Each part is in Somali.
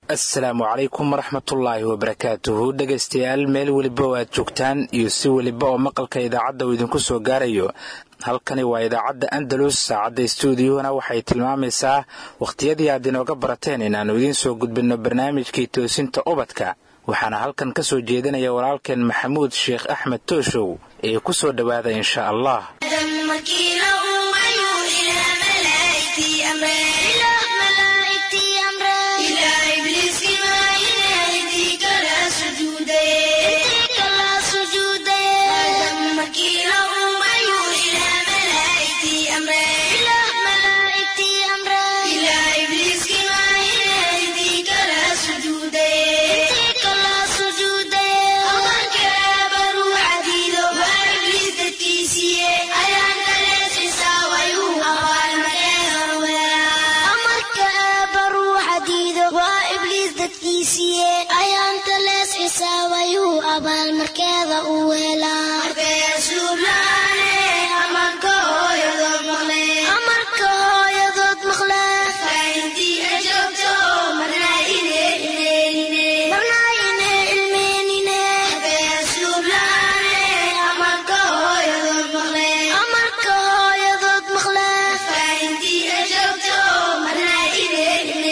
Assalaamu calaykum waraxmatullaahi wabarakaatuhu. Dhegaystayaal meel waliba oo aad joogtaan iyo si waliba oo maqalka idaacadda uu idinku soo gaarayo, halkani waa idaacadda Andalus. saacadda stuudiyona waxay tilmaamaysaa waqtiyadii aad inooga barateen inaanu idiin soo gudbinno barnaamijkii toosinta ubadka. waxaana halkan ka soo jeedinaya walaalkeen Maxamuud Sheekh Axmed Tooshow ee ku soo dhawaada insha Allah. abal markeeda u weela amarka hooyadood maqle faintii ajoogto marna ine ilmeenine amarka hooyadood maqle faintii ajoogto marna ine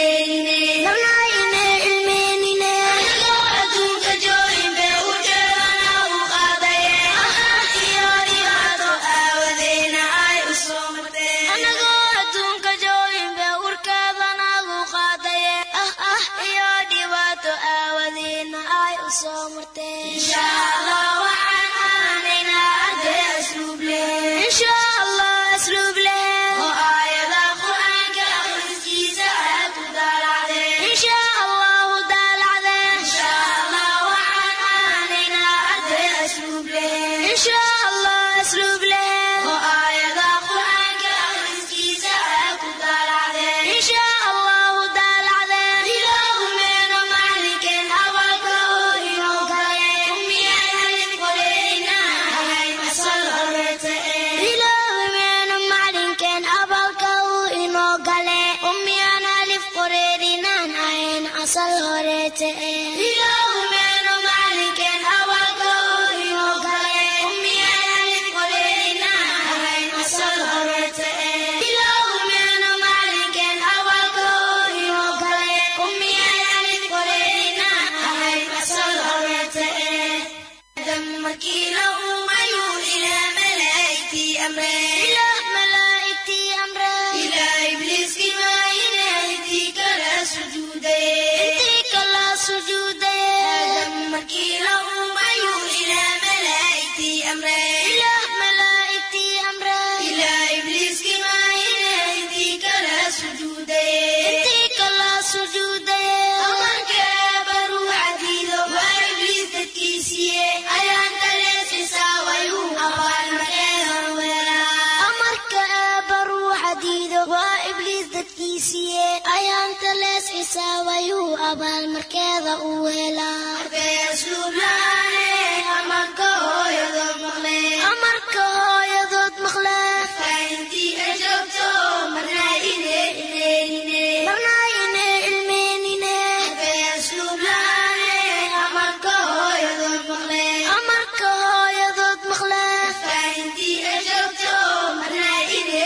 abal markeeda u weela amarka hooyadood maqle faintii ajoogto marna ine ilmeenine amarka hooyadood maqle faintii ajoogto marna ine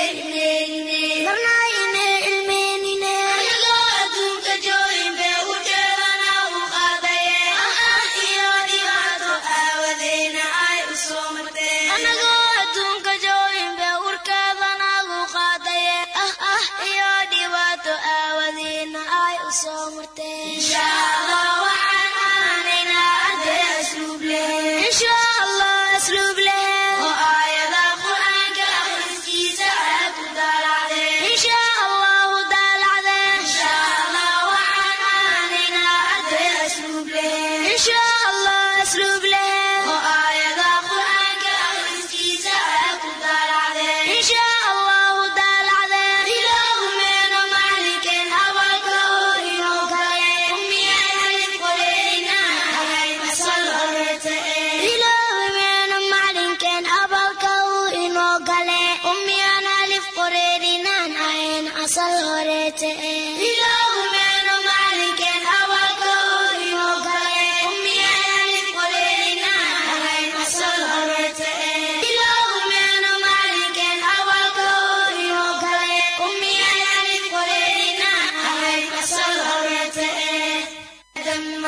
asal horete ilaahu meeno maalinkan awal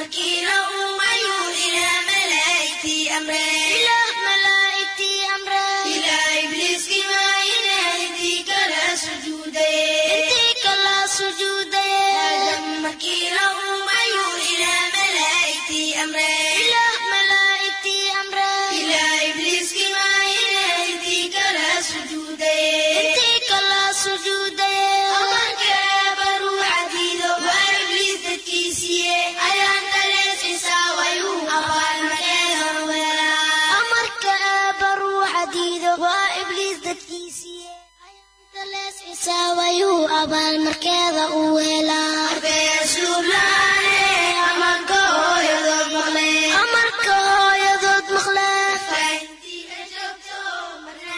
مكينا أمي إلى ملائكتي أمري إلى ملائكتي أمري إلى إبليس كما إلهتك لا سجودي إنتك لا سجودي آدم مكينا أمي إلى ملائكتي أمري إلى ملائكتي أمري إلى إبليس كما إلهتك لا سجودي إنتك لا سجودي أمرك بروح عديد وإبليس تكيسيه أيان تليس إساويو أبال مكينا ولا أمرك بروح عديد وإبليس تكيسيه أيان تليس إساويو أبال مكينا ولا أربي أسلوب لاني أمرك هو يضد مخلي أمرك هو يضد مخلي فأنتي أجبتو مرنا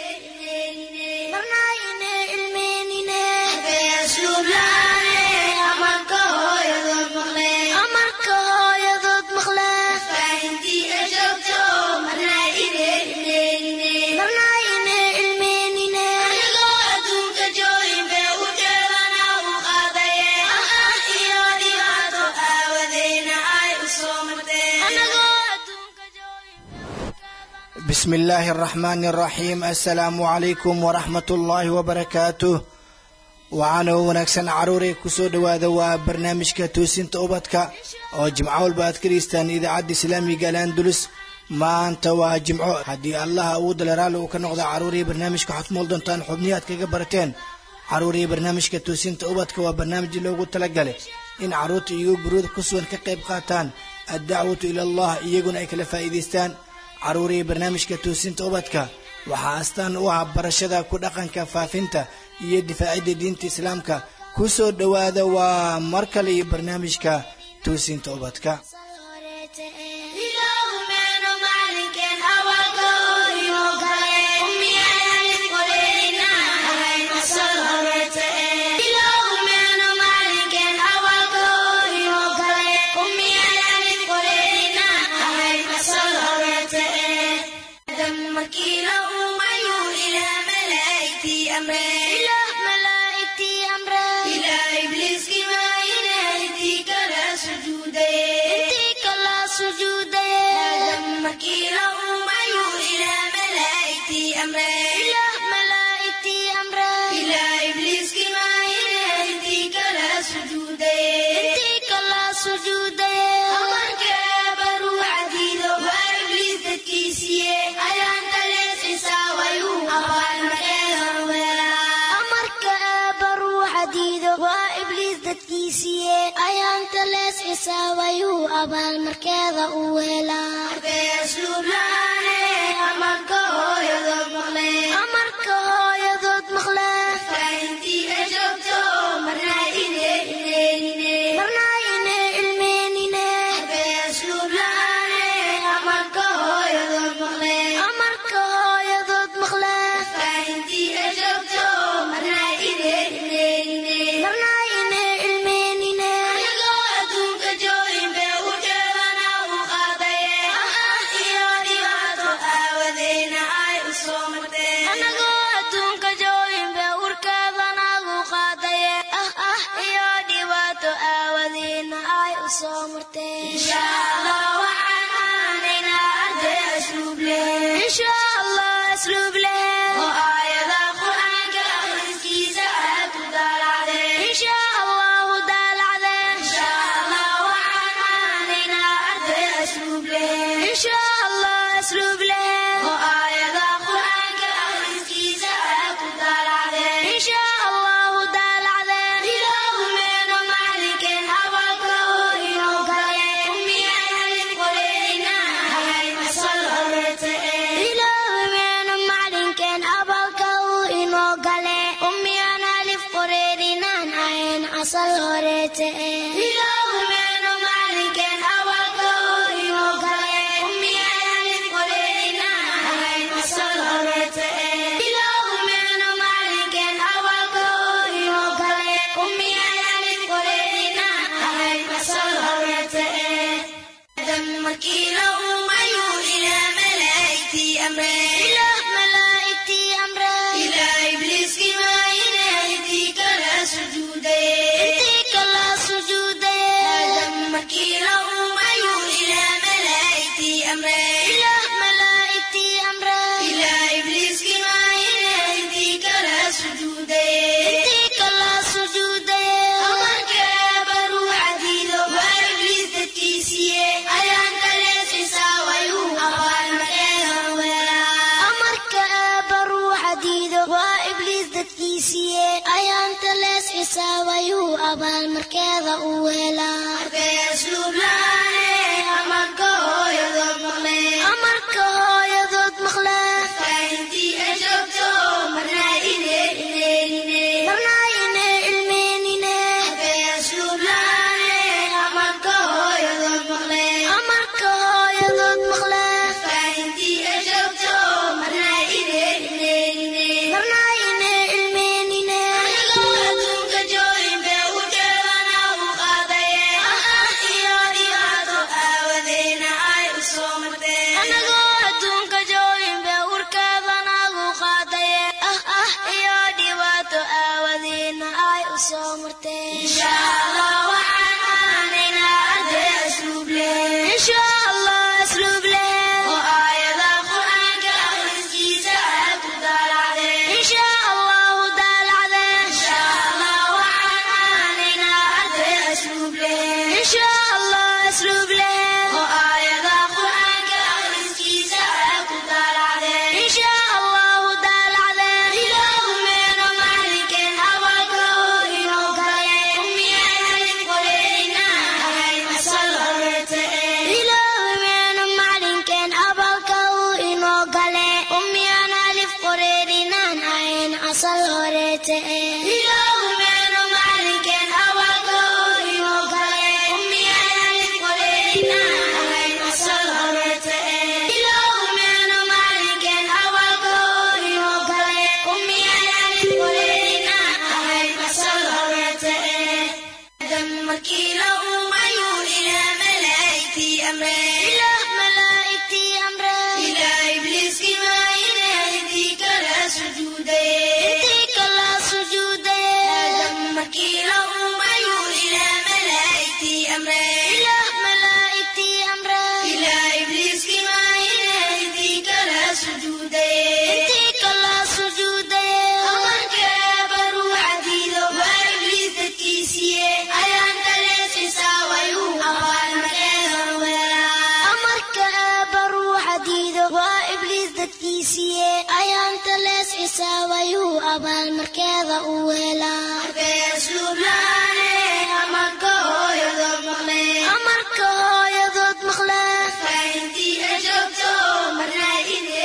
إلي مرنا إلميني أربي أسلوب لاني أمرك هو يضد مخلي أمرك هو يضد مخلي فأنتي أجبتو مرنا إلي مرنا إلميني أنا أدوك جوين بأوجبنا وقاضي إيو ديواتو آوذينا أي أصومتي أنا أدوك جوين بسم الله الرحمن الرحيم. السلام عليكم ورحمة الله وبركاته. وعانو ونكسن عروري كسو دوادا وبرنامجك توسين توبتك وجمعو الباد كريستان إذا عد إسلامي قال أندلس ما أنت وجمعو هدي الله أود لرالو وكنقضى عروري برنامجك حتمول دونتان حبنياتك قبرتين عروري برنامجك توسين توبتك وبرنامج اللي قلت لقالي إن عروت إيوب برود كسوان كقيب قاتان الدعوة إلى الله إيقون أيكلا فايدستان عروري برنامجك توسين توبتك وحاستان وها برشدا كدقنك فافنتا iyo difaacida diinta islaamka ku soo dhawaada waa markale barnaamijka toosinta ubadka ayaan talees isaawayu abaal markeeda u weelaa arbay asluub laane amarka hooyadood maqle faintii ajoogto marnaa ine ilmeenine arbay asluub laane amarka hooyadood maqle faintii ajoogto marnaa ine markeeda u weela arday asluub laane amarka hooyadood maqle faintii ay joogto marna ine ilmeenine arday asluub laane amarka hooyadood maqle faintii ay joogto marna ine ilmeenine adduunka jooyin bee u jeedana u qaadaye iyo dhibaato aawadeena ay u soo marteen anagoo adduunka jooyin bee urkeedana u qaadaye iyo dhibaato aawadeena ay u soo marteen insha allah waxaan aanaynaa arday asluub leh insha allah asluub leh oo aayada qur-aanka akhriskiisa aad u daalacdeen insha allahu daalacdeen insha allah waxaan aanaynaa arday asluub leh insha allah asluub leh oo aayada qur-aanka akhriskiisa aad u daalacdeen insha allahu daalacdeen ilaahu meeno macalinkeen abalka oo inoo gale umiyaan halin qoreyna ahayn asal horeete ilaahu meeno macalinkeen abalka oo inoo gale umiyaan halif qoreyninaan ahayn asal horeete ilaahu meeno macalinkeen abalka oo inoo gale umiyaan halif qoreyninaan ahayn asal horeete ilaahu meeno macalinkeen abalka oo inoo gale umiyaan halif qoreyninaan ahayn asal horeete markii la uumayu ilaa malaa'igtii amre ilaa ibliiskii maayine intii kala sujuudaye markii la uumayu ilaa malaa'igtii amre ilaa ibliiskii maayine intii kala sujuudaye amarka baruuxa diido waa ibliis dadkiisiye ayaan kalees xisaabayu abaalmarkeeda weelaa amarka baruuxa diido waa ibliis dadkiisiye ayaan kalees xisaabayu abaalmarkeeda u weelaa arday asluub laane amarka hooyadood maqle faintii ay joogto marna ine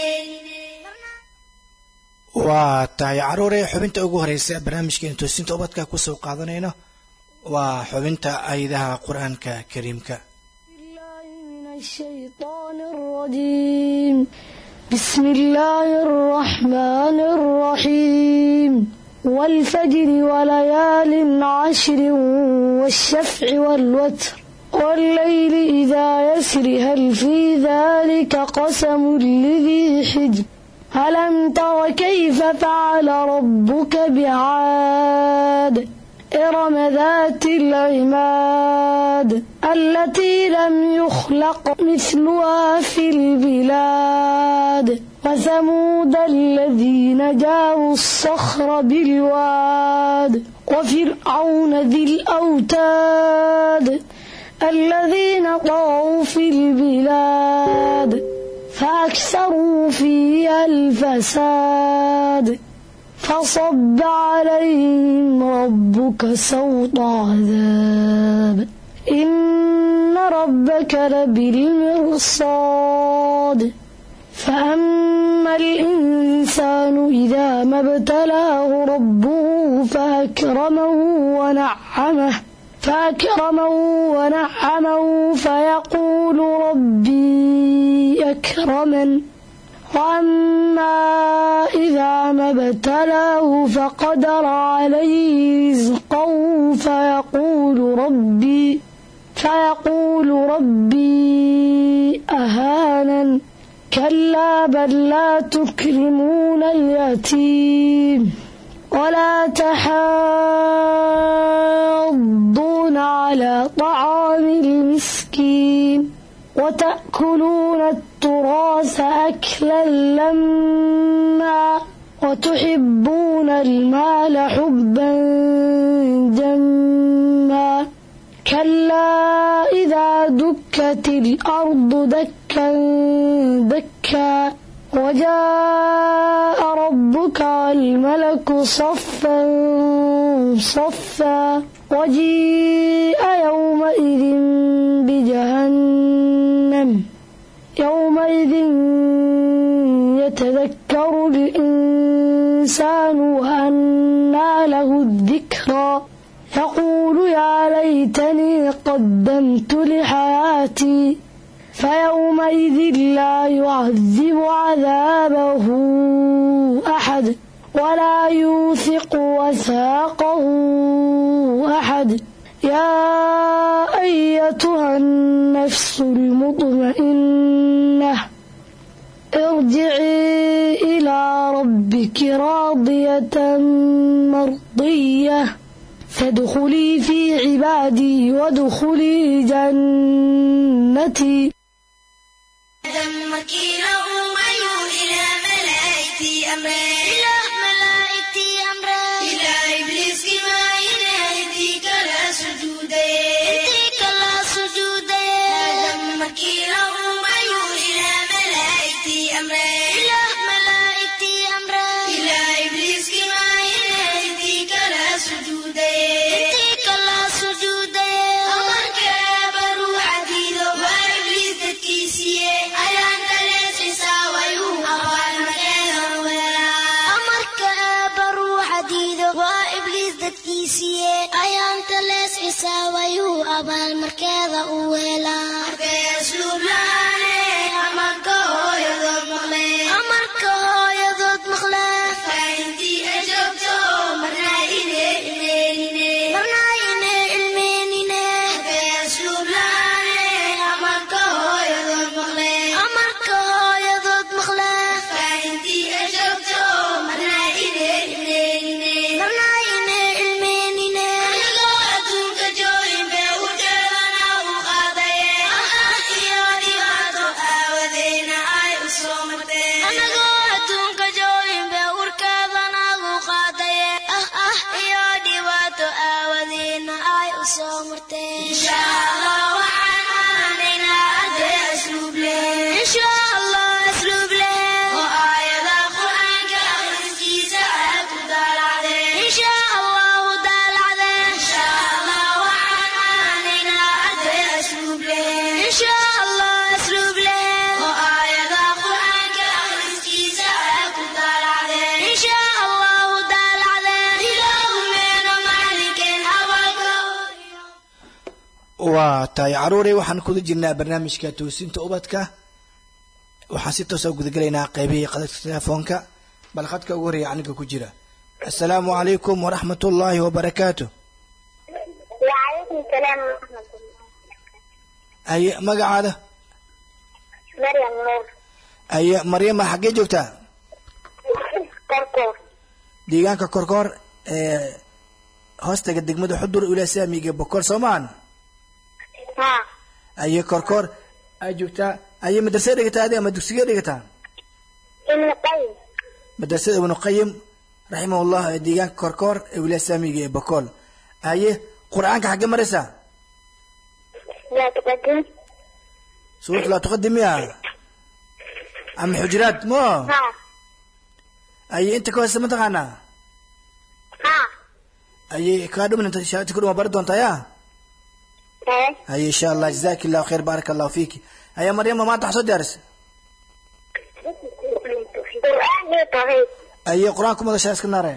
waa tahay caruurey xubinta ugu horeysa barnaamijkeena toosinta ubadka kusoo qaadanayno waa xubinta ayadaha qur-aanka kariimka من الشيطان الرجيم بسم الله الرحمن الرحيم والفجر وليال عشر والشفع والوتر والليل إذا يسر هل في ذلك قسم لذي حجر ألم تر كيف فعل ربك بعاد إرم ذات العماد التي لم يخلق مثلها في البلاد وثمود الذين جابوا الصخر بالواد وفرعون ذي الأوتاد الذين طغوا في البلاد فأكثروا فيها الفساد فصب عليهم ربك سوط عذاب إن ربك لبالمرصاد فأما الإنسان إذا ما ابتلاه ربه فأكرمه ونعمه فيقول ربي أكرمن وأما إذا ما ابتلاه فقدر عليه رزقه فيقول ربي أهانن كلا بل لا تكرمون اليتيم ولا تحاضون على طعام المسكين وتأكلون التراث أكلا لما وتحبون المال حبا جما كلا إذا دكت الأرض دكا دكا وجاء ربك والملك صفا صفا وجيء يومئذ بجهنم يومئذ يتذكر الإنسان وأنى له الذكرى يقول يا ليتني قدمت لحياتي فيومئذ لا يعذب عذابه أحد ولا يوثق وثاقه أحد يا أيتها النفس المطمئنة ارجعي إلى ربك راضية مرضية فادخلي في عبادي وادخلي جنتي دمك يوم إلى ملائكتي أمري إلى ملائكتي أمري إلى إبليس كما يناديك لا سجودي يديك لا سجودي دمك يوم إلى ملائكتي أمري إلى ملائكتي أمري إلى إبليس كما يناديك لا سجودي يديك لا سجودي أمرك بروح عديد وإبليس تكيسيه ayaan talees xisaabayu abaal markeeda u weelaa markay asluub lahaane amarka hooyadood maqle faintii ajoogto marnaa ine ilmeenine markay asluub lahaane amarka hooyadood maqle faintii ajoogto marnaa ine waa tahay caruurey waxaan kuda jirnaa barnaamijka toosinta ubadka waxaan si toos ah gudagalaynaa qaybihii qadadka telefoonka bal khadka ugu horeeya aniga ku jira assalaamu calaykum waraxmatullaahi wabarakaatu وعليكم السلام ورحمة الله aye magacaada مريم نور aye maryama xaggee joogtaa كركور deegaanka korkoor hoostaga degmada xudur ilaa saamiga boqor soomaan ها aye korkoor ay joogtaa aye madrasada dhigataa adi ama dugsiga dhigataa ابن القيم madrasada ibnu qayim raximahullah ee deegaanka korkoor ee wilaa saamiga ee boqol aye qur-aanka xaggee maraysaa لا تقدم suurat laa tuqadimiya ama xujuraad mo ها aye inta ka hoose mataqaanaa ها aye kaa dhumin inta shaati ku dhuma bari doontaa yaa ايه aye insha allah jazaaki allahu khayr baaraka allahu fiiki aye maryama maanta wax soo diyaarisay قرآن طويل aye qur-aanku madashaa iska naaraya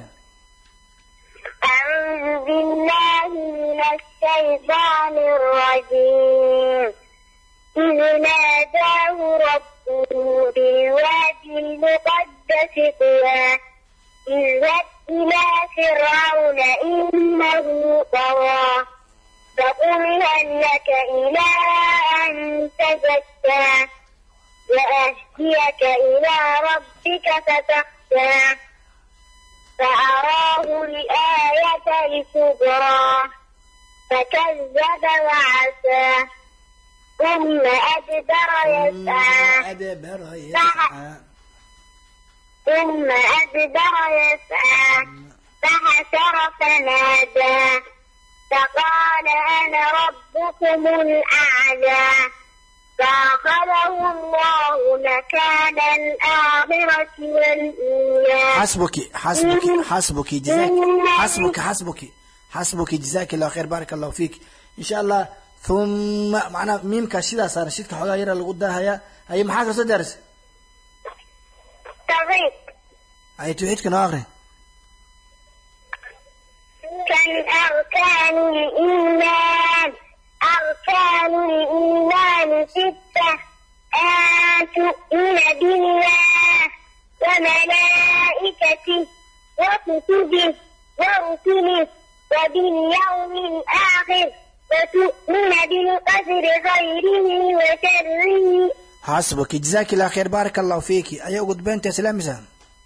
أعوذ بالله من الشيطان الرجيم إذ ناداه ربه بالوادي المقدس طوى اذهب إلى فرعون إنه طغى فقل هل لك إلى أن تزكى وأهديك إلى ربك فتخشى فأراه الآية الكبرى فكذب وعصى ثم أدبر يسعى فحشر فنادى فقال أنا ربكم الأعلى فأخذه الله مكان الآخرة والأولى حسبك جزاك حسبك حسبك جزاك الله خير بارك الله فيك إن شاء الله ثم معنا ميم كاشيدا صار شيدك حوغا يرا لغو داهيا هي maxaa kasoo daaris tawxiid ay tawxiidka noo aqri kan arkaanul iimaan sitta an tu'mina billah wa malaa'ikatihi wa kutubihi wa rusulihi wa bil yawmil aakhir وتؤمن بالقدر خيره وشره. حسبك جزاك الله خير بارك الله فيك. أيها قد بنت يا سلام مسام.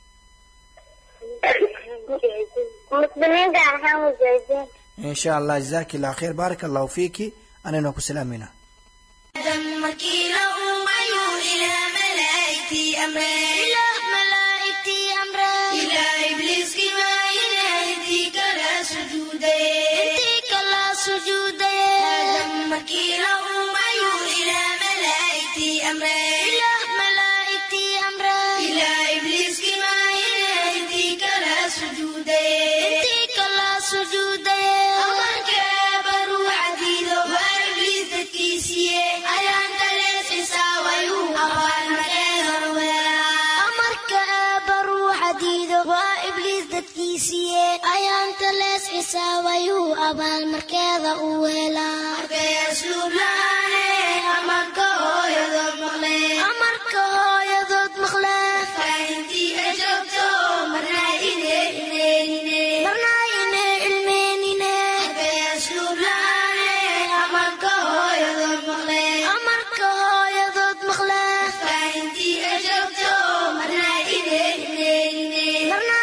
إن شاء الله جزاك الله خير بارك الله فيك. أنا نوكو سلامنا. دمكي لأمي إلى ملائكتي أمري إلى ملائكتي أمري إلى إبليس كما إلهتي كلا سجودي إنتي كلا سجودي دمكي لأمي إلى ملائكتي أمري إلى ملائكتي أمري إلى إبليس كما إلهتي كلا سجودي إنتي كلا سجودي أمرك بروح عديد وإبليس تكيسيه أيان تليس ساويو أبان مكان أمرك بروح عديد وإبليس تكيسيه أيان تليس ساويو أبان مكان أولا أركي أسلوب لاني أمرك هو يضد مخلي أمرك هو يضد مخلي فأنتي أجبتو مرنا إلي مرنا إلي أركي أسلوب لاني أمرك هو يضد مخلي أمرك هو يضد مخلي فأنتي أجبتو مرنا إلي مرنا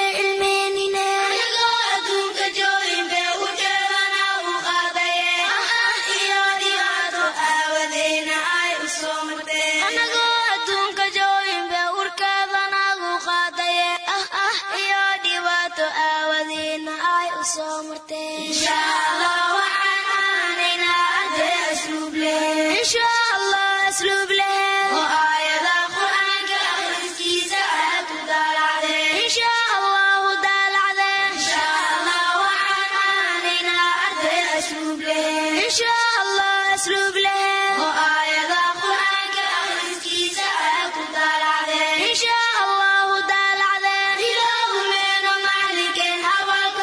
إن شاء الله وحنانينا أدي أسلوب له إن شاء الله أسلوب له وآية القرآن كأخذتي ساعات دال عليه إن شاء الله دال عليه إن شاء الله وحنانينا أدي أسلوب له إن شاء الله أسلوب له وآية القرآن كأخذتي ساعات دال عليه إن شاء الله دال عليه إله من معلك أبوك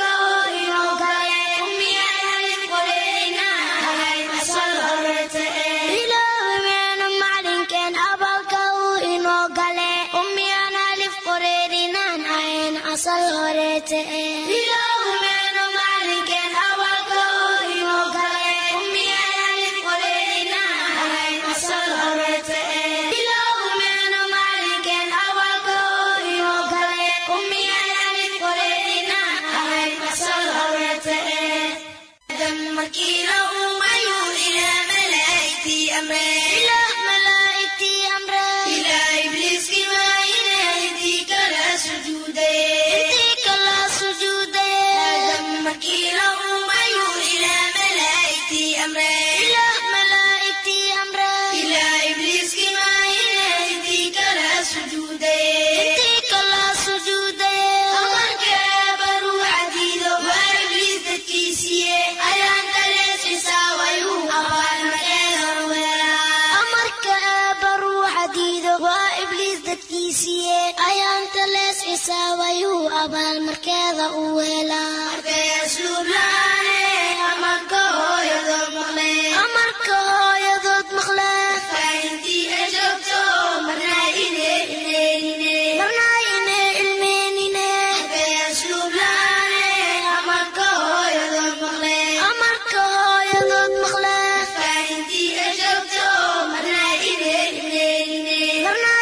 ساويو أبان مركضة أولا أركي أسلوب لاني أمرك هو يضد مخلي أمرك هو يضد مخلي فأنتي أجبتو مرنا إلي مرنا إلي أركي أسلوب لاني أمرك هو يضد مخلي أمرك هو يضد مخلي فأنتي أجبتو مرنا إلي مرنا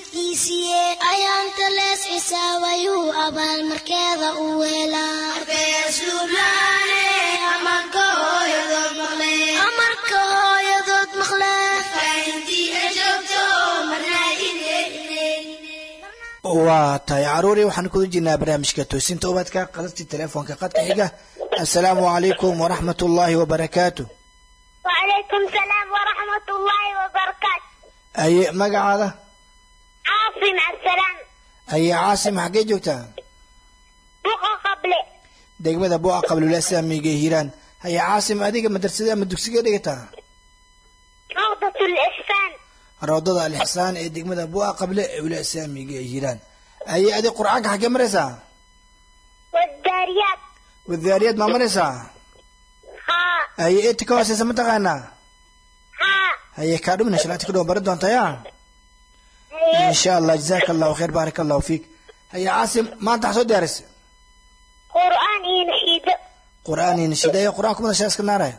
dadkiisiiye ayaanta lees cisaabayuu abaal markeeda u weelaa amarka hooyadood maqle waa tahay caruuri waxaan ku jirnaa barnaamijka toosinta ubadka qadadkii telefoonka qadka xiga assalaamu calaykum waraxmat ullaahi wabarakaatu وعليكم السلام ورحمة الله وبركاته aye magacaada عاصم السلام aye caasim xaggee joogtaa بقى قبل degmada buuca qablulasaamiga hiiraan haye caasim adiga madrasada ama dugsiga dhigataa روضة الإحسان rawdada alixsaan ee degmada buuca qable ee ulasaamiga hiiraan aye adi qur'aanka xaggee maraysaa والداريات wadaariyaad maa maraysaa ها aye eeti ka hooseysa ma taqaanaa ها haye kaa dhumina shalaati ka dhow bari doonta yaa هي insha allah jazaaka allahu khayr baaraka allahu fiik haye caasim maanta waxaa soo diyaarisay قرآن ينشد qur'aan iyo nashiida aye qur'aanku madashaa iska naaraya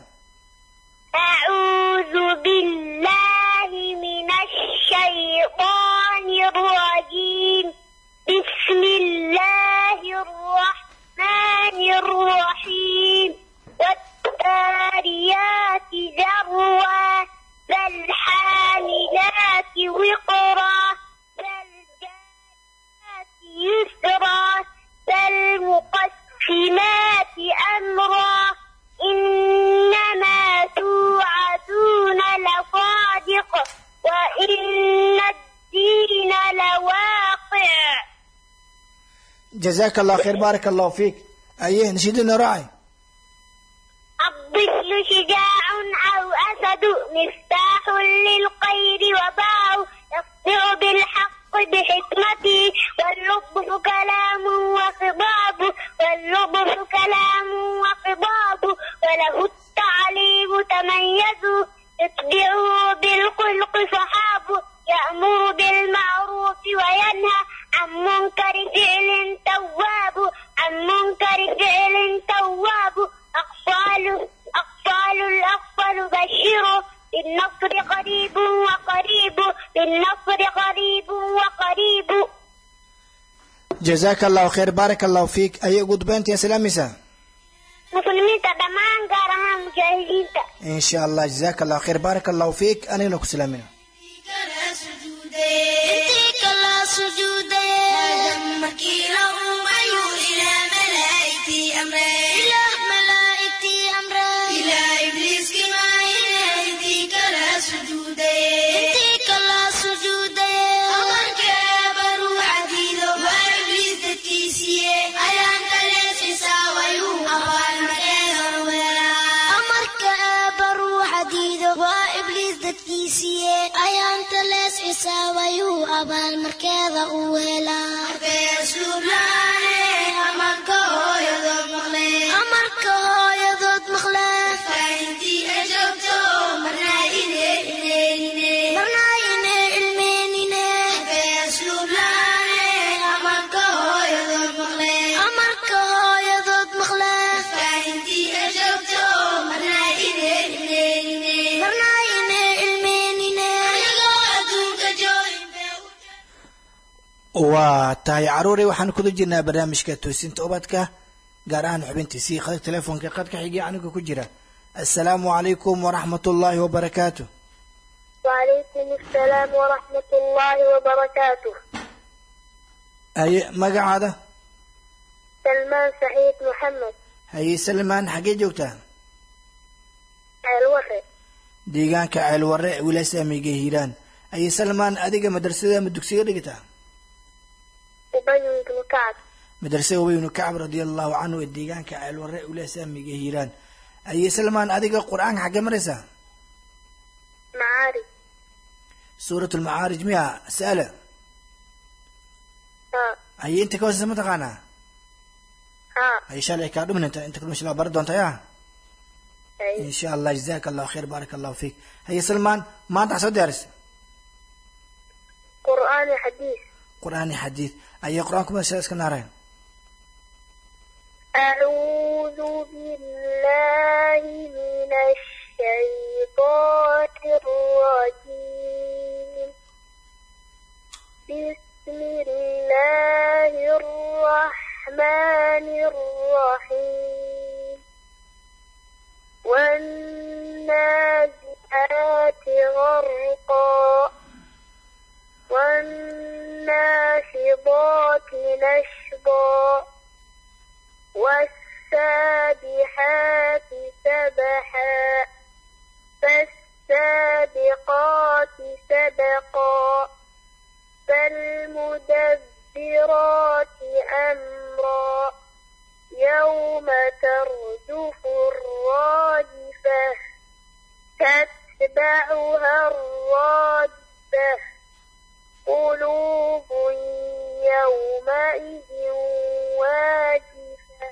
أعوذ بالله من الشيطان الرجيم بسم الله الرحمن الرحيم والتاليات ذروا فالحاملات وقرا فالجاريات يسرا فالمقسمات أمرا إنما توعدون لصادق وإن الدين لواقع jazaaka allah khayr baaraka allahu fiik aye nashiidina raacay الطفل شجاع أو أسد مفتاح للخير وباع يصدع بالحق بحكمته واللطف كلام وخضاب وله التعليم تميز اتبعه بالخلق صحاب يأمر بالمعروف وينهى عن منكر فعل تواب أقفال الأقفال بشروا بالنصر قريب وقريب jazaaka allahu khayr baaraka allahu fiik aye ugu dambeyntii islaamaysaa مسلمين تدمان قارها مجاهدين insha allah jazaaka allahu khayr baaraka allahu fiik anigana ku salaamina intii kala sujuuday markii la umayo ilaa malaa'igtii amre ilaa ibliiski maayine intii kala sujuuday amarkeeba ruuxa diido waa ibliis dadkiisiiye ayaan kalees cisaawayu abaal markeeda weelaa amarka eeba ruuxa diido waa ibliis dadkiisiiye ayaan talees cisaawayu abaal markeeda u weelaa amarka hooyadood maqle faintii ajoogto marnaa ine ilmeenine amarka hooyadood maqle faintii ajoogto marnaa ine ilmeenine anigoo adduunka joogin waa tahay caruuri waxaan kula jirnaa barnaamijka toosinta ubadka gaar ahaan xubintiisii qadka telefoonka qadka xigay aniga ku jira assalaamu calaykum waraxmat ullaahi wabarakaatu وعليكم السلام ورحمة الله وبركاته haye magacaada سلمان سعيد محمد haye salmaan xaggee joogtaa الوفي deegaanka ceelwarre ee wilasaamiga hiiraan haye salmaan adiga madrasada ama dugsiga dhigataa أبي بن كعب madrasada ubay ibnu kacab radia allahu canhu ee deegaanka ceelwarre ee wilasaamiga hiiraan haye salmaan adiga qur-aanka xaggee maraysaa معارف suurat lmacaarij miya sa'ala ها haye inta ka hooseysa ma taqaanaa ها haye shalay kaa dhuminanta inta kalma shalaa bari doonta yaa أي إن شاء الله جزاك الله خير بارك الله فيك هيا سلمان ما أنت حسود دارس قرآن حديث قرآن حديث أي قرآنكم أساس كنارين أعوذ بالله من الشيطان الرجيم بسم فالناشطات نشطا والسابحات سبحا فالسابقات سبقا فالمدبرات أمرا يوم ترجف الراجفة تتبعها الرادفة قلوب يومئذ واجفة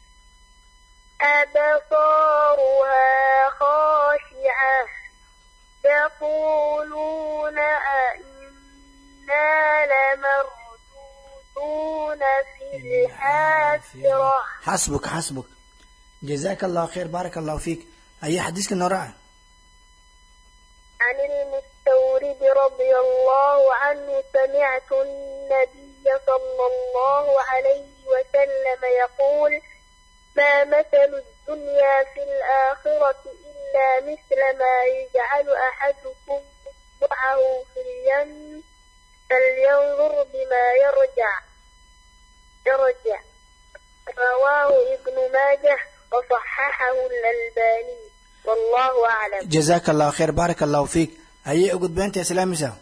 أبصارها خاشعة يقولون أئنا لمردودون في الحافرة. حسبك جزاك الله خير بارك الله فيك. أي حديث كنا رأى عن المستورد رضي الله عنه سمعت النبي صلى الله عليه وسلم يقول ما مثل الدنيا في الآخرة إلا مثل ما يجعل أحدكم إصبعه في اليم فلينظر بما يرجع رواه ابن ماجه وصححه الألباني والله أعلم. جزاك الله خير بارك الله فيك. هيا أقول بنت يا سلام سا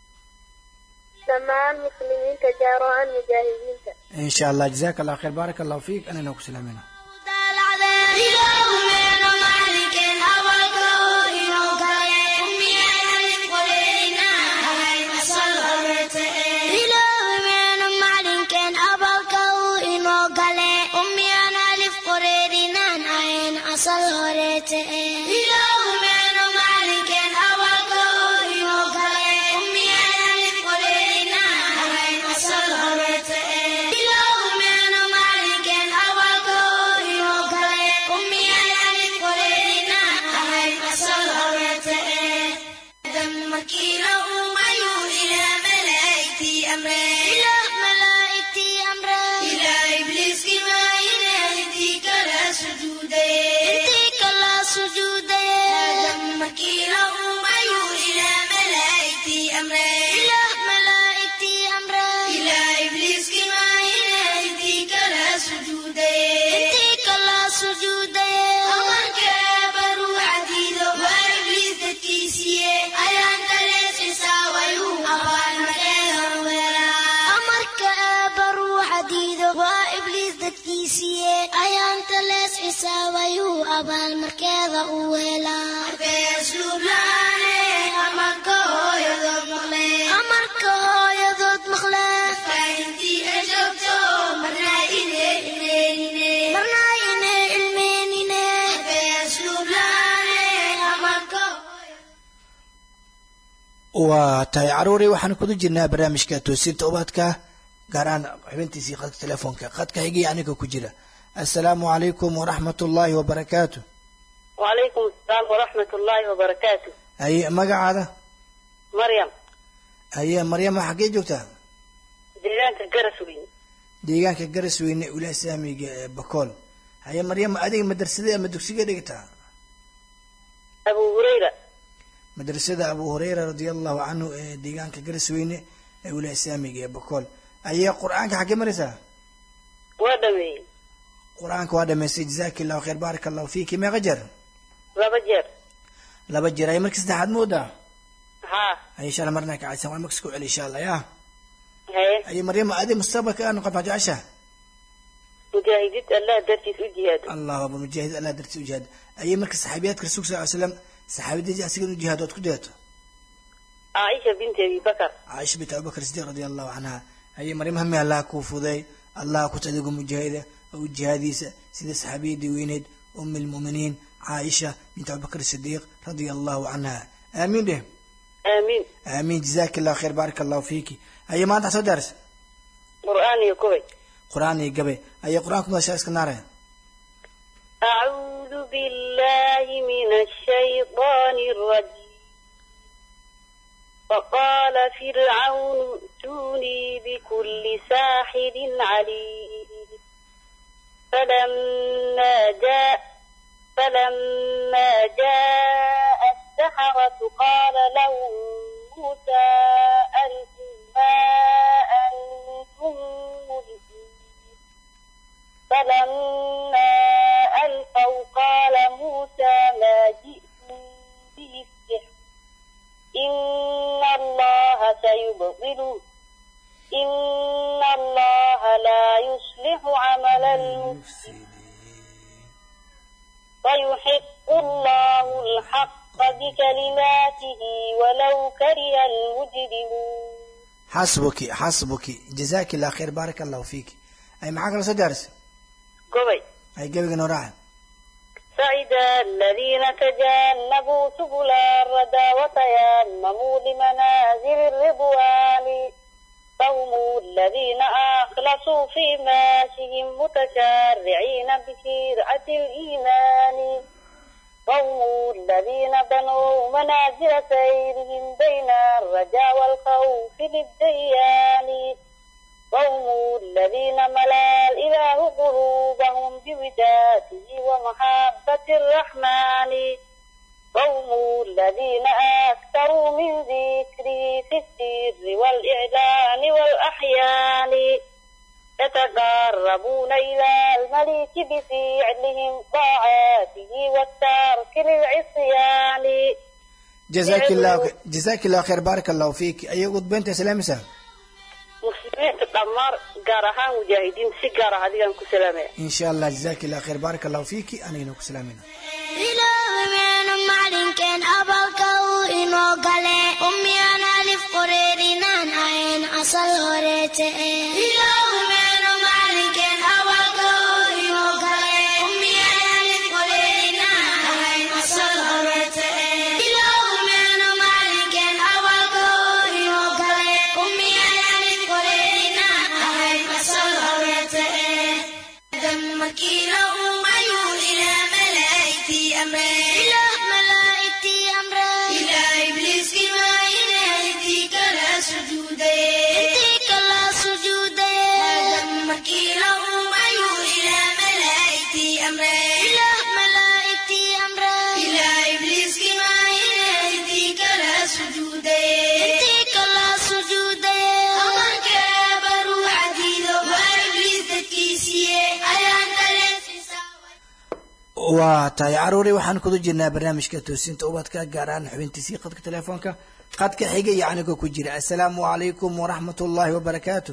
سمع المسلمين تجارها المجاهدين إن شاء الله. جزاك الله خير بارك الله فيك. أنا نوك سلامنا أبال مركضة أولا أسلوب لاني أمرك هاي ضد مخلة فأنتي أجبتو مرنا إني المينيني أسلوب لاني أمرك. وتاي عروري waxaan ku jirnaa barnaamijka toosinta ubadka gaar ahaan xubintiisii khadka telefoonka khadka higi aniga ku jira. السلام عليكم ورحمة الله وبركاته. وعليكم السلام ورحمة الله وبركاته. أي مقع هذا؟ مريم. أي مريم حقي جوتها؟ ديجانك الجرسوين. ديجانك الجرسوين ولا سامي بكول. أي مريم أدي مدرسة مدرسة ديجتها. أبو هريرة. مدرسة أبو هريرة رضي الله عنه ديجانك الجرسوين ولا سامي بكول. أي قرآنك حقي مرسا؟ ودمي. قرآنك وهذا مسجد جزاك الله خير بارك الله فيك. ما غجر لا بجر أي مركز تحت مودا أي شاء الله مرناك عايز سوى مكسكو علي إن شاء الله يا أي مريم أدي مستبك أنا قد عشاء مجاهدة الله درتي سجهاد الله أبو مجاهد الله درتي سجهاد. أي مركز صحابيات كرسوك صلى الله عليه وسلم صحابي دي أسجن جهادات كديت عائشة بنت أبي بكر. عائشة بنت أبي بكر الصديق رضي الله عنها. أي مريم همي الله كوفو ذي الله كتدق مجاهدة أو الجهاديسة سيدة صحابية دي ويند أم المؤمنين عائشة بنت أبي بكر الصديق رضي الله عنها. آمين ده. آمين جزاك الله خير بارك الله فيك. أي ما أنت درس قرآن يقوي قرآن يقبي أي قرآنكم ما شاء اسكناره. أعوذ بالله من الشيطان الرجيم. وقال فرعون ائتوني بكل ساحر عليم. فلما جاء السحرة قال لهم موسى ألقوا ما أنتم يبطله إن الله لا يصلح عمل المفسدين ويحق الله الحق بكلماته ولو كره المجرمون. حسبك جزاك الله خير بارك الله فيك. أي معاك رسول درس قبي أي قبل نراح سعد الذين تجنبوا سبل الردى وتيمموا لمنازل الرضوان قوم الذين أخلصوا في ماشيهم متشرعين بشرعة الإيمان قوم الذين بنوا منازل سيرهم بين الرجاء والخوف للديان قوم الذين ملا الإله قلوبهم بوداته ومحبة الرحمن قوم الذين أكثروا من ذكره في السر والإعلان والأحيان يتقربون إلى الملك بفعلهم طاعاته والترك للعصيان. جزاك الله خير بارك الله فيك. أي قد بنت سلام سام مسلمين تدمر قارها مجاهدين سيجارة هذه أنكو سلامة إن شاء الله. جزاك الله خير بارك الله فيك. أنا إنكو سلامنا إله من معلن كان أبالك إنو قلي أمي أنا لف قريرنا نعين أصل هريتي إله من معلن كان أبالك إنو قلي أمي أنا لف قريرنا نعين أصل هريتي إله من معلن كان أبالك إنو قلي أمي أنا لف قريرنا نعين أصل هريتي دمك إله عيون إلى ملائكتي أمري إله ملائكتي أمري إلى إبليس كما إلهتي كلا سجودي إنتي كلا سجودي دمك إله عيون إلى ملائكتي أمري إله ملائكتي أمري إلى إبليس كما إلهتي كلا سجودي إنتي كلا سجودي أمرك بروح عديدو وإبليس تكيسيه أيان تلت waa tahay caruuri waxaan kudu jirnaa barnaamijka toosinta ubadka gaar ahaan xubintiisii qadka telefoonka qadka xiga iyo anigoo ku jira. assalaamu calaykum waraxmat ullaahi wabarakaatu.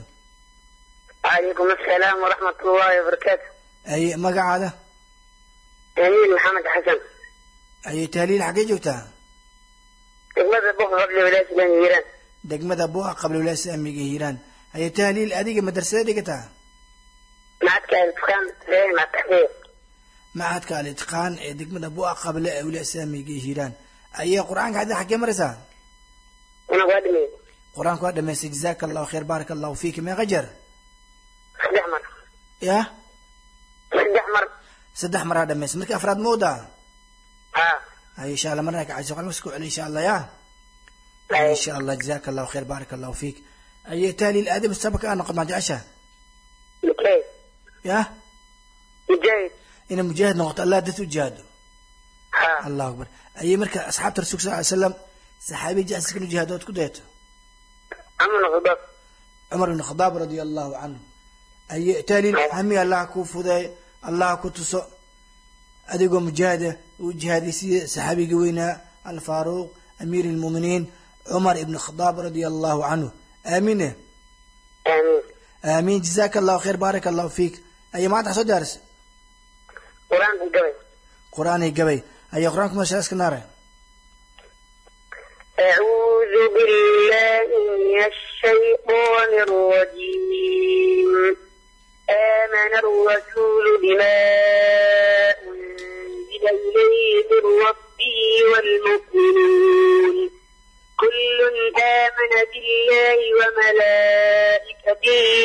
عليكم السلام ورحمة الله وبركاته. ay magacaada أمين محمد حسن. ay tahliil xagee joogtaa? degmada Buuqa qabla wilaayada Hiiraan. degmada Buuqa qabla wilaayada Hiiraan. ay tahliil adiga madrasada dhigataa? معدك الإتقان مع التحفيظ. معهدka al-itqaan ee degmada Buuqa qabla wilaayada Hiiraan. ay quraanka hadda xagee maraysaa? أنا قادمي. quraanka waa dhameysay. jazaaka allahu khayr baaraka allahu fiik. meeqa jeer? 3 مرة. ya 3 مرة. 3 maraa dhameysay. markii afraad moodaa? ها. إن شاء الله مرة كعيسى قال مسكوا إن شاء الله يا إن شاء الله. جزاك الله خير بارك الله فيك. أي تالي الأدب السابق أنا قد ما عشاء مجاهد. يا مجاهد. إن مجاهد نقطة الله دت وجاهد. ها. الله أكبر. أي مركز أصحاب الرسول صلى الله عليه وسلم صحابي جاء سكنوا جهادات كديت. عمر بن الخطاب رضي الله عنه. أي تالي حمي الله كوف ذا الله كتسو أديكو مجاهدة وجهادي صحابي قوينا الفاروق أمير المؤمنين عمر بن الخطاب رضي الله عنه. آمين. آمين. آمين. جزاك الله خير بارك الله فيك. أي ما تحصل درس قرآن القوي. قرآن القوي. أي قرآنكم أشياء كنارة. أعوذ بالله من الشيطان الرجيم. آمن الرسول بما أنزل إليه من ربه والمؤمنون كل آمن بالله وملائكته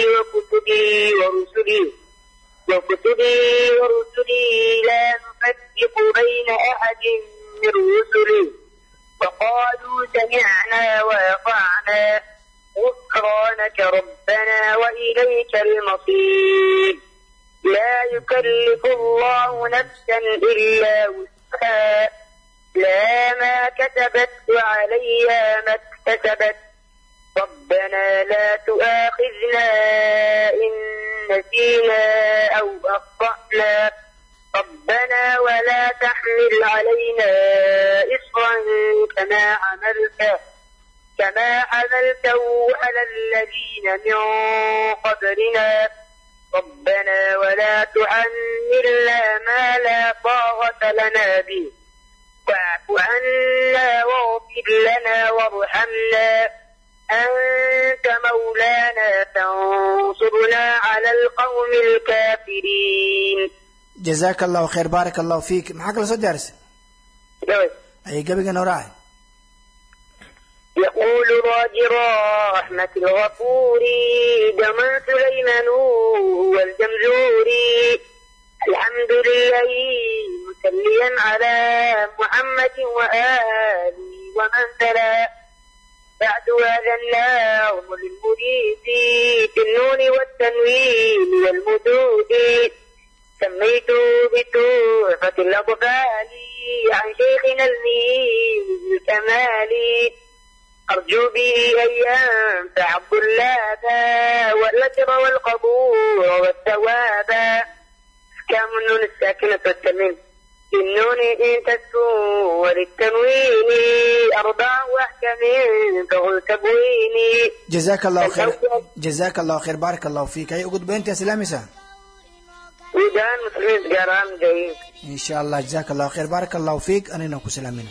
وكتبه ورسله لا نفرق بين أحد من رسله وقالوا سمعنا وأطعنا غفرانك ربنا وإليك المصير. لا يكلف الله نفسا إلا وسعها لها ما كسبت وعليها ما اكتسبت ربنا لا تؤاخذنا إن نسينا أو أخطأنا ربنا ولا تحمل علينا إصرا كما حملته على الذين من قبلنا ربنا ولا تحملنا ما لا طاقة لنا به واعف عنا واغفر لنا وارحمنا أنت مولانا فانصرنا على القوم الكافرين. جزاك الله خير بارك الله فيك. معك لسه درس أي قبل نوراي. يقول راجي رحمة الغفور جمال سليمان والجمزوري الحمد لله مسليا على محمد وآله ومن تلا بعد هذا النظم للمريد في النون والتنوين والمدود سميته بتحفة الأطفال عن شيخنا المين الكمال أرجو به أن ينفع الطلاب والأجر والقبول والثواب. أحكام النون الساكنة والتنوين بالنون إن تسكن وللتنوين 4 أحكام فهو تبويني. جزاك الله خير جزاك الله خير بارك الله فيك. أي أقول بنت يا سلام يسا ودان مسلمين جرام جايين إن شاء الله. جزاك الله خير بارك الله فيك. أنا نكو سلامنا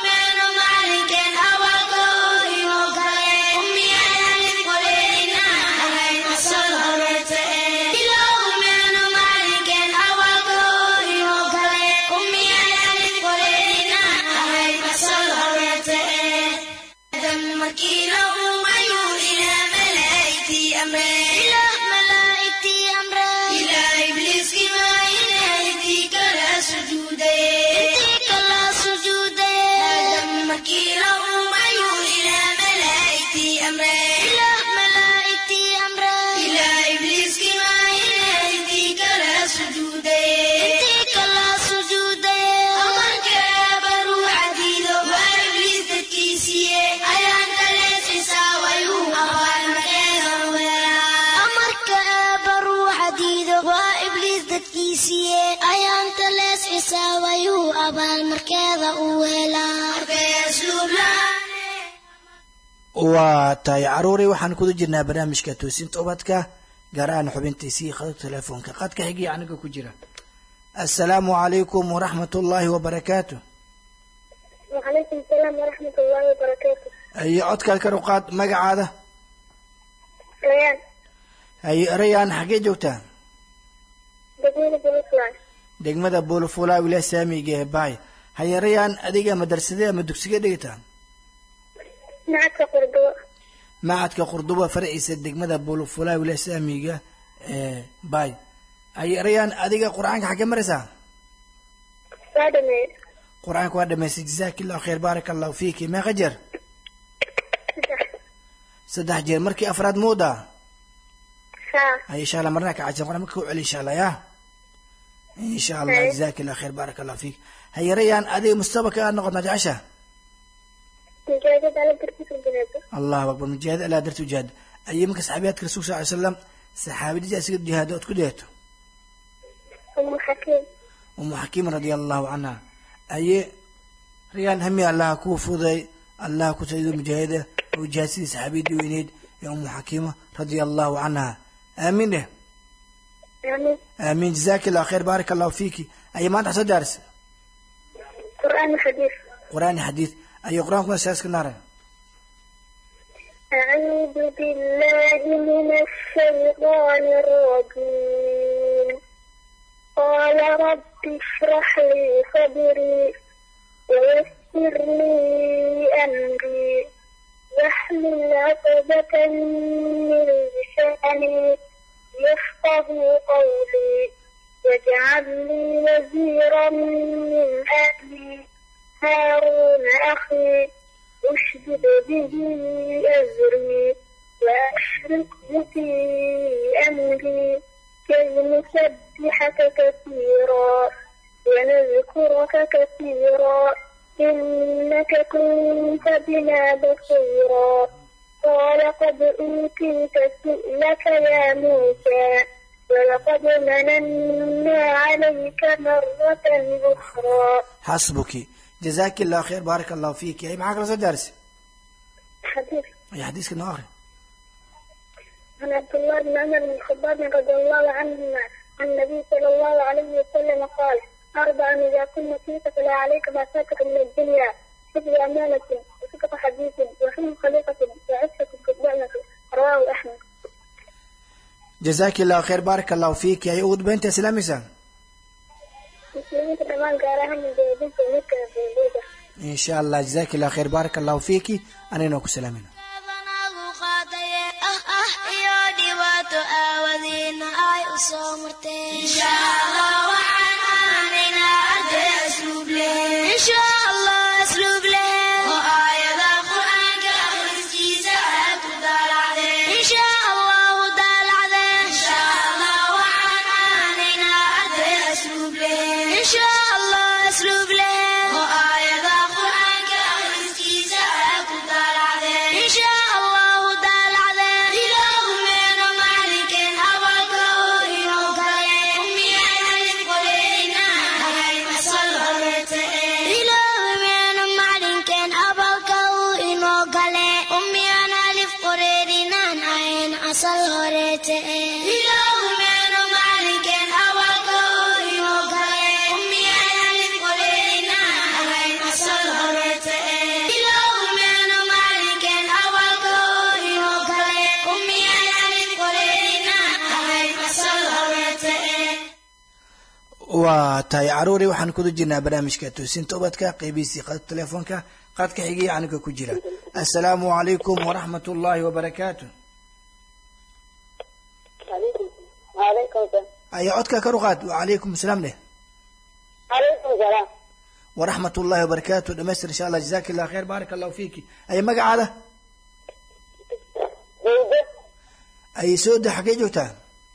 waa tahay caruuri waxaan ku jirnaa barnaamijka toosinta ubadka gaar ahaan xubintiisii khadka telefoonka qadka xigiya aniga ku jira. assalaamu calaykum waraxmatullaahi wabarakaatuh. وعليكم السلام ورحمة الله وبركاته. ayo codkaad kar u qaad magacaada. ريان ayo rayaan xagee joogtaa? دقيقة بالإسلام. degmada buulfuulaa wilaaya saamiga ee baay. haye rayaan adiga madarsadee ama dugsiga dhigtaa? معك قردوة. macadka qurduba faraciisa degmada buulfuulaa wilaaya saamiga ee baay. haye rayaan adiga qur-aanka xagee maraysaa? صادمي. qur-aanka waa dhamaystay. jazaak allahu khayr baaraka allahu fiiki. meeqa jeer? 3 jeer. markii afraad moodaa? ها. هاي إن شاء الله مرنا كعجل مرنا مكو علي إن شاء الله يا إن شاء الله. هاي. جزاك الله خير بارك الله فيك. هيا ريان أدي مستبك أنا قد نجعشة. مجاهدة على درس الجنازة. الله أكبر. مجاهد ألا درت جهاد. أيامك صحابيات الرسول صلى الله عليه وسلم صحابي دي جالسين جهادات كليته. أم حكيم. أم حكيم رضي الله عنها. أي ريان همي الله كوفوذي الله كتير مجاهدة وجالسين صحابي دي وينيد يا أم حكيمة رضي الله عنها. آمين له. آمين. آمين. جزاك الله خير بارك الله فيك. أي ما تحصل درس قرآن وحديث. قرآن حديث. أي قرآن كنا ساسك النار. أعوذ بالله من الشيطان الرجيم. قال رب اشرح لي صدري ويسر لي أمري واحلل عقدة من لساني يفقه قولي واجعل لي وزيرا من أهلي هارون أخي أشدد به أزري وأشركه في أمري كي نسبحك كثيرا ونذكرك كثيرا إنك كنت بنا بصيرا. قال قد أوتيت سؤلك يا موسى ولقد مننا عليك مرة أخرى. حسبك. جزاك الله خير بارك الله فيك. هي معك رسالة درس. حديث. أي حديث كنا آخر. عن عبد الله بن عمر بن الخطاب رضي الله عنهما عن النبي صلى الله عليه وسلم قال: 4 إذا كنا فيك فلا عليك ما فاتك من الدنيا: حفظ أمانة، وصدق حديث، وحلم خليقة، وعفة نعمة. رواه أحمد. جزاك الله خير، بارك الله فيك. يا أود بنت إسلامي سام. مسلمين كمان قالها من بيتك ومكة في البيت. إن شاء الله، جزاك الله خير، بارك الله فيك. أنا نوك سلامنا. إن شاء الله وعن آمنا أرجع أسلوب له، إن شاء الله أسلوب له، وآية القرآن كأخرجي ساعات ودال عليه، إن شاء الله ودال عليه، إن شاء الله وعن آمنا أرجع أسلوب له، إن شاء الله أسلوب له، وآية القرآن كأخرجي ساعات ودال عليه، إن شاء الله ودال عليه. إله من مالك أبقى وتاي عروري وحن كودو جينا برنامجك توسين توبتك قيبيسي قد تليفونك قد كحيجي عنك كجرا. السلام عليكم ورحمة الله وبركاته. عليكم السلام. أي عدك كروغات. وعليكم السلام له. عليكم السلام ورحمة الله وبركاته. دمستر إن شاء الله، جزاك الله خير، بارك الله فيك. أي مقعدة؟ أي سود حكي جوتا؟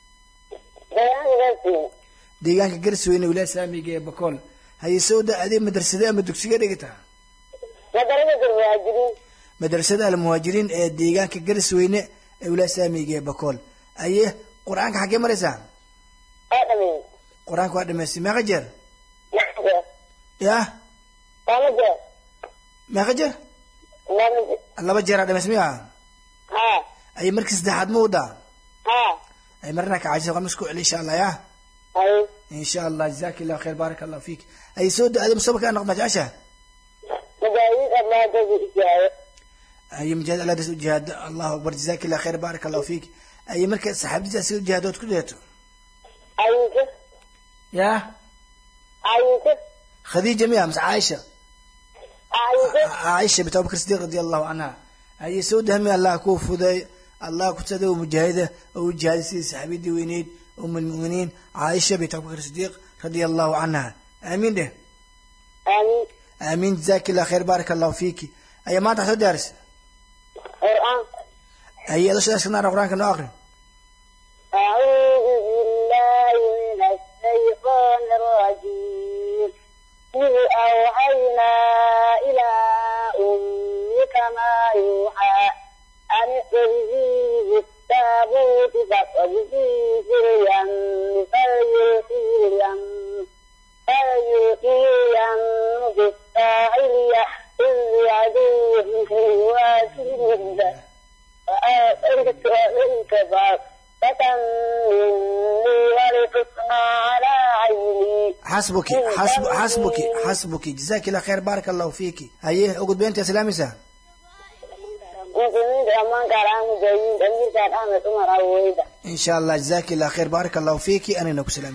ديجانك قرسوين ولا سامي جي بكل. هي سودة أدي مدرسة مدرسة دقيقتها. مدرسة المهاجرين. مدرسة المهاجرين ديجانك قرسوين ولا سامي جي بكل. أيه قرآنك حكي مرسا. آدمين. قرآنك واحد مسي ما غجر. نحجر. يا. ما مجر. ما غجر. ما مجر. الله بجر هذا مسميها. ها. أي مركز ده حد مودا. ها. أي مرناك عايز غمسكو إن شاء الله يا. أي. إن شاء الله، جزاك الله خير، بارك الله فيك. أي سود هذا مسبك أنا قمت عشاء. مجاهد الله تجي إجابة. أي مجاهد الله تسوي جهاد. الله أكبر، جزاك الله خير، بارك الله فيك. أي مركز صاحب تسوي جهادات كليته. عايشة. يا. عايشة. خديجة مياه مس عائشة. عائشة بنت أبو بكر الصديق رضي الله عنها. أي سود هم الله كوف ذي الله كتسده ومجاهدة وجهاد سي صاحبي دي وينيد أم المؤمنين عائشة بنت أبو بكر الصديق رضي الله عنها. آمين ده. آمين. آمين، جزاك الله خير، بارك الله فيك. أي ما تحت درس. قرآن. أي هذا شو أسمع القرآن كنا آخر. أعوذ بالله من الشيطان الرجيم. إذ أوحينا إلى أمك ما يوحى أن اخرجي بالتابوت فاخرجي في اليم فليلقي اليم بالساحل يحمل عدوه في واسع فآخرت عليك فتى مني ولتصنع على عيني. حسبك جزاك الله خير، بارك الله فيك. هيه أقول بنت يا سلامي سا. إن شاء الله، جزاك الله خير، بارك الله فيك. أنا نكو سلامي.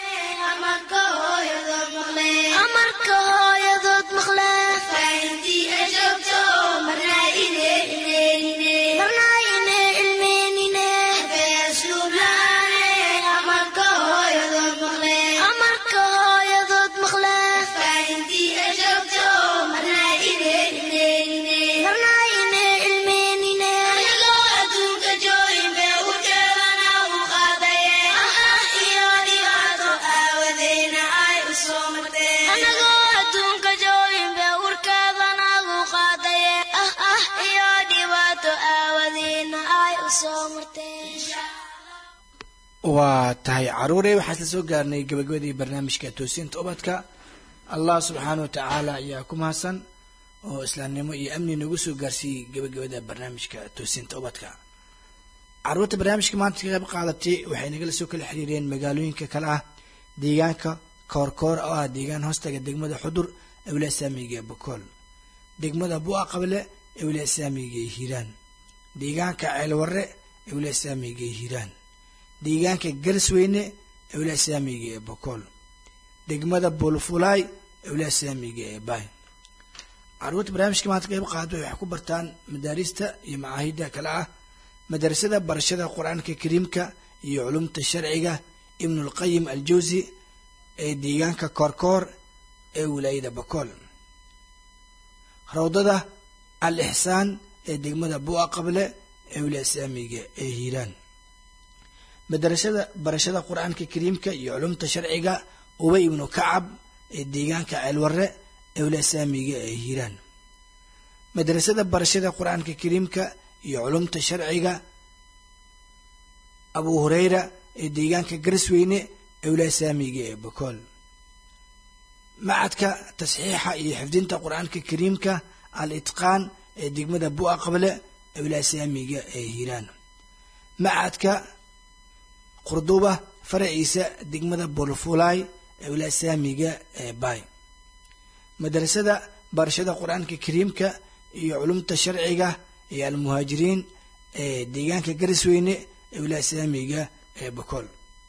وتهي عروري وحسن سوقارني قبل برنامج كتوسين توبتك. الله سبحانه وتعالى إياكم حسن oo islaamnimo iyo amni nagu soo gaarsiiyey gabagabada barnaamijka toosinta ubadka. caruurta barnaamijka maanta ka qayb qaadatay waxay nagala soo kala xiriireen magaalooyinka kale ah deegaanka koorkoor oo ah deegaan hoostaga degmada xudur ee wilaayada islaamiga ee bokool, degmada bu'a qable ee wilaayada islaamiga ee hiiraan, deegaanka ceelwarre ee wilaayada islaamiga ee hiiraan, deegaanka garsweyne ee wilaayada islaamiga ee bokool, degmada bulfulaay ee wilaayada islaamiga ee baay. caruurta barnaamijka maanta ka qayb qaadatay waxay ku bartaan madaarista iyo macaahidda kale ah madrasada barashada qur-aanka kariimka iyo culumta sharciga ibnulqayim aljawsi ee deegaanka koorkoor ee wilaayada bokool, rawdada al ixsaan ee degmada bu'a qable ee wilaayada islaamiga ee hiiraan, madrasada barashada qur-aanka kariimka iyo culumta sharciga ubay ibnu kacab ee deegaanka ceelwarre ee wilaayada islaamiga ee hiiraan, madrasada barashada qur-aanka kariimka iyo culumta sharciga abu hurayra ee deegaanka garsweyne ee wilaayada islaamiga ee bokool, macadka tasxiixa iyo xifdinta qur-aanka kariimka al itqaan ee degmada bu'a qable ee wilaayada islaamiga ee hiiraan, macadka qurduba faraciisa degmada bulfulaay ee wilaayada islaamiga ee baay, madrasada barashada qur-aanka kariimka iyo culumta sharciga iyo almuhaajiriin ee deegaanka garsweyne ee wilaayada islaamiga ee bokool.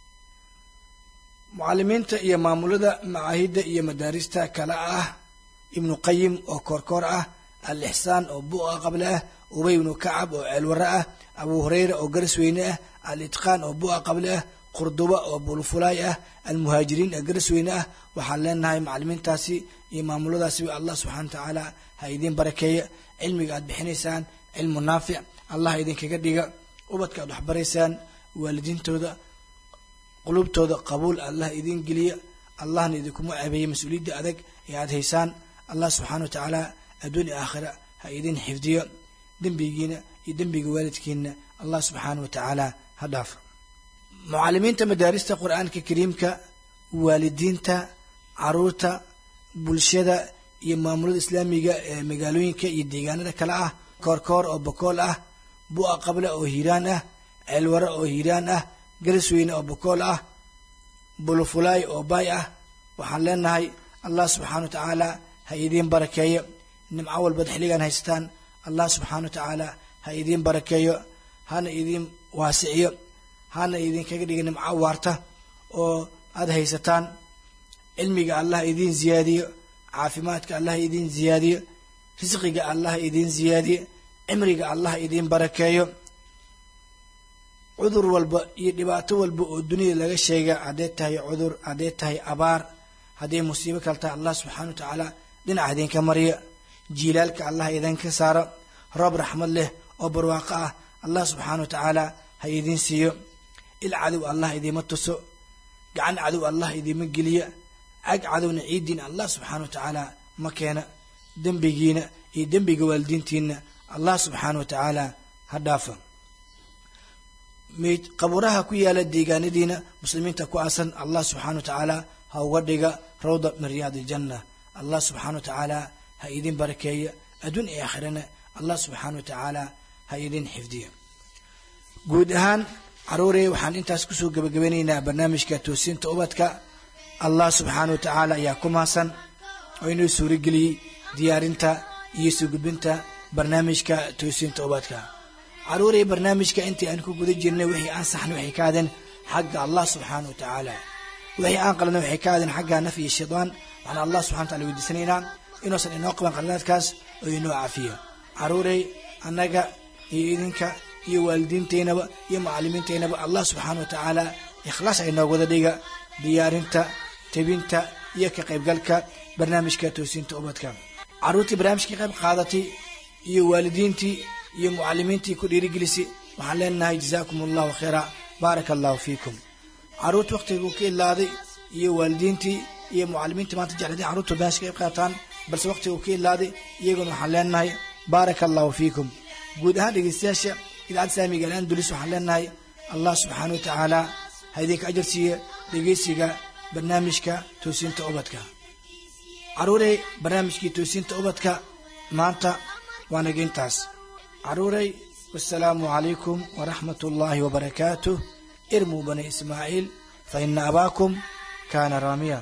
mucalimiinta iyo maamulada macaahidda iyo madaarista kale ah ibnu qayim oo koorkoor ah, al ixsaan oo bu'a qable ah, ubay ibnu kacab oo ceelwarre ah, abu hurayra oo garsweyne ah, al itqaan oo bu'a qable ah, qurduba oo bulfulaay ah, almuhaajiriin ee garsweyne ah. waxaan leenahay macalimiintaasi iyo maamuladaasi allah subxana watacaala ha idiin barakeeya, cilmiga aad bixinaysaan cilmu naafic allah idinkaga dhiga, ubadka aad waxbaraysaan waalidiintooda qulubtooda qabuul allah idiin geliya, allahna idinkuma ceebeeya mas-uuliyadda adag ee aad haysaan. allah subxaana watacaala adduun iyo aakhira ha idin xifdiyo, dembigiina iyo dembiga waalidkiina allah subxaana watacaala ha dhaafo. mucalimiinta madaarista qur-aanka kariimka, waalidiinta, caruurta, bulshada iyo maamulada islaamiga ee magaalooyinka iyo deegaanada kale ah koorkoor oo bokool ah, bu'a qable oo hiiraan ah, ceelware oo hiiraan ah, garsweyne oo bokool ah, bulfulaay oo baay ah. waxaan leenahay allah subxaana watacaala ha idiin barakeeyo, nimco walbad xilligan haysataan allah subxaana watacaala ha idiin barakeeyo, hana idiin waasiciyo, hana idinkaga dhiga nimco waarta oo aad haysataan. cilmiga allah idiin ziyaadiyo, caafimaadka allah idiin ziyaadiyo, risqiga allah idiin ziyaadiyo, cimriga allah idiin barakeeyo. cudur walba iyo dhibaato walba oo dunida laga sheega, hadday tahay cudur, hadday tahay abaar, hadday musiibo kale tahay allah subxaana watacaala dhinaca idinka mariya, jiilaalka allah idinka saaro, roob raxmad leh oo barwaaqo ah allah subxaana watacaala ha idiin siiyo, il cadow allah idiima tuso, gacan cadow allah idiima geliya, ag cadowna ciidiina allah subxaana watacaala ma keena, dembigiina iyo dembiga waalidiintiina allah subxaana watacaala ha dhaafa. qabuuraha ku yaala deegaanadiina muslimiinta ku aasan allah subxaana watacaala ha uga dhiga rawda min riyaad iljanna, allah subxaana watacaala ha idin barakeeya, adduun iyo aakhirana allah subxaana watacaala ha idin xifdiya. guud ahaan caruurey waxaan intaas kusoo gabagabanaynaa barnaamijka toosinta ubadka. allah subxaana watacaala ayaa ku mahadsan oo inoo suurageliyey diyaarinta iyo soo gudbinta barnaamijka toosinta ubadka. caruurey barnaamijka intii aan ku guda jirnay wixii aan saxnay waxay ka aadeen xagga allah subxaana watacaala, wixii aan qalana waxay ka aadeen xagga naf iyo shaydaan. waxaan allah subxana wataala weydiisanaynaa inuusan inoo qaban qaladaadkaas oo inoo cafiyo. caruurey annaga iyo idinka iyo waalidiinteynaba iyo macalimiinteynaba allah subxaana watacaala ikhlaas ay noog wada dhiga diyaarinta, tebinta iyo ka qaybgalka barnaamijka toosinta ubadka. caruurtii barnaamijka qayb qaadatay iyo waalidiintii iyo mucalimiintii ku dhiirigelisay waxaan leenahay jazaakum allahu khayra, baaraka allahu fiikum. caruurta waqtigu ka ilaaday iyo waalidiintii iyo mucalimiintii maanta jecladeen caruurta barnaamijka qayb qaataan balse waqtigu ka ilaaday iyaguna waxaan leenahay baaraka allahu fiikum. guud ahaan dhegeystayaasha idaacadda islaamiga al-andalus waxaan leenahay allah subxaana watacaala ha idinka ajar siiya dhegeysiga barnaamijka toosinta ubadka. caruurey barnaamijkii toosinta ubadka maanta waan egintaas caruuray wassalaamu calaykum waraxmatullaahi wabarakaatuh irmuu bani ismaaciil fa ina abaakum kaana raamiya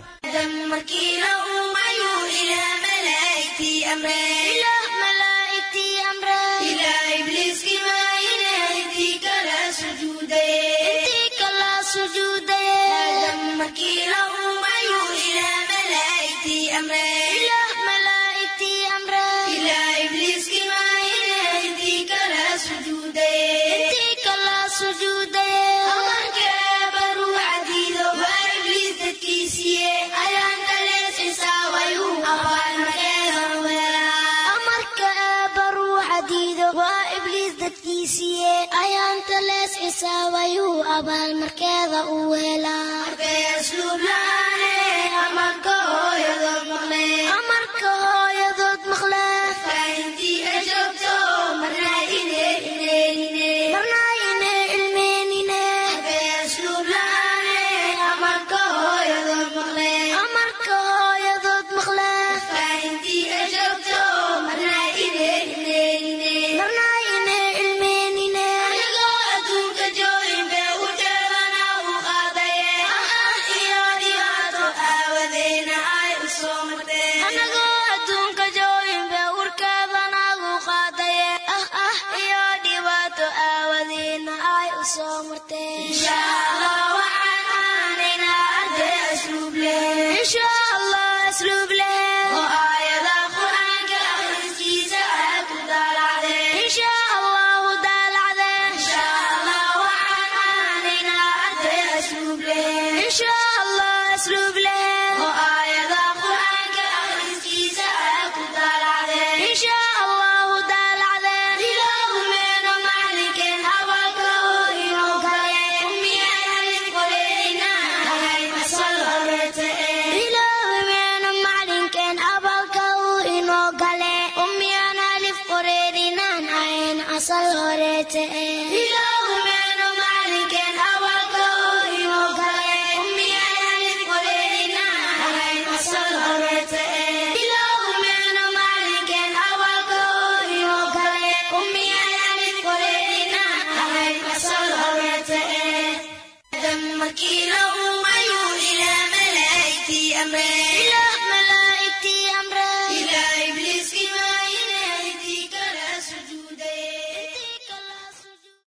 ساويو أبال مركضة أولا أسلوب لاني أمركو يضد مخلف فأنتي أجبتو مرنا إني المينيني أسلوب لاني أمركو يضد مخلف فأنتي أجبتو مرنا إني Kilo umayu ila malaikti amre